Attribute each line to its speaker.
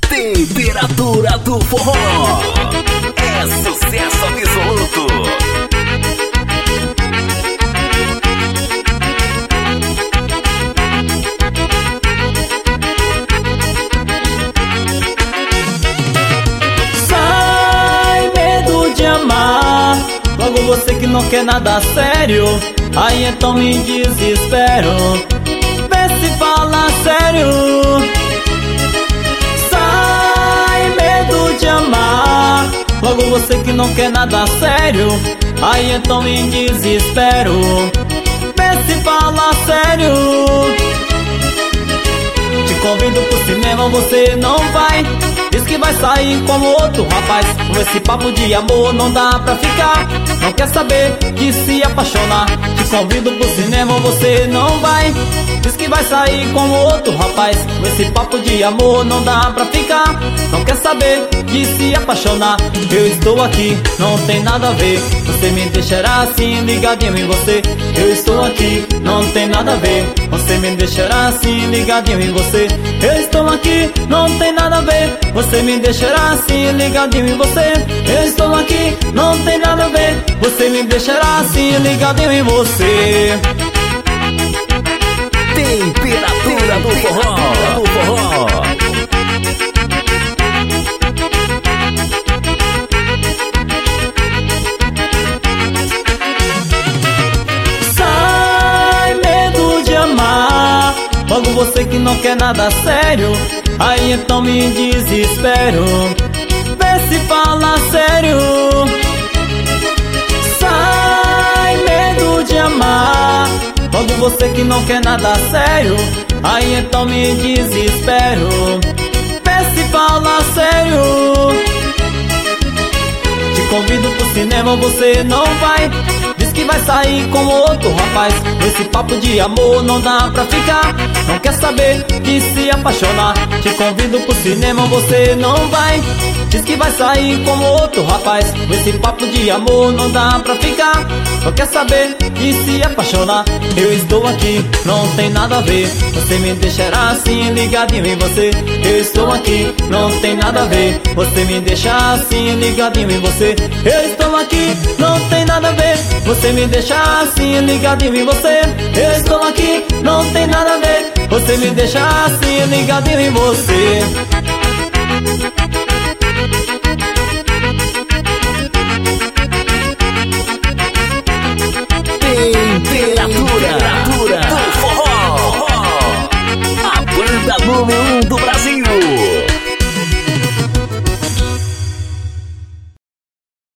Speaker 1: Temperatura do forró é sucesso absoluto.
Speaker 2: Sai, medo de amar, logo você que não quer nada sério. Aí então me desespero, vê se fala sério. Logo você que não quer nada sério, aí então me desespero, vê se fala sério. Te convido pro cinema, você não vai. Diz que vai sair como outro rapaz. Com esse papo de amor não dá pra ficar. Não quer saber que se apaixonar. Te convido pro cinema, você não vai. Diz que vai sair como outro rapaz. Com esse papo de amor não dá pra ficar. Não quer saber que se apaixonar. Eu estou aqui, não tem nada a ver. Você me deixará assim ligadinho em você. Eu estou aqui, não tem nada a ver. Você me deixará assim ligadinho em você. Eu estou aqui, não tem nada a ver. Você me deixará assim ligadinho em você. Eu estou aqui, não tem nada a ver. Você me deixará assim ligadinho em você.
Speaker 1: Temperatura do forró.
Speaker 2: Sai, medo de amar, logo você que não quer nada sério. Aí então me desespero, vê se fala sério. Sai, medo de amar, logo você que não quer nada sério. Aí então me desespero, vê se fala sério. Te convido pro cinema, você não vai. Diz que vai sair com outro rapaz. Esse papo de amor não dá pra ficar. Não quer saber que se apaixonar. Te convido pro cinema, você não vai. Diz que vai sair com outro rapaz. Esse papo de amor não dá pra ficar. Não quer saber que se apaixonar. Eu estou aqui, não tem nada a ver. Você me deixará assim ligadinho em você. Eu estou aqui, não tem nada a ver. Você me deixa assim ligadinho em você. Eu estou aqui, não tem nada a ver. Você me deixa assim ligadinho em você. Eu estou aqui, não tem nada a ver. Você me deixa assim ligadinho em você.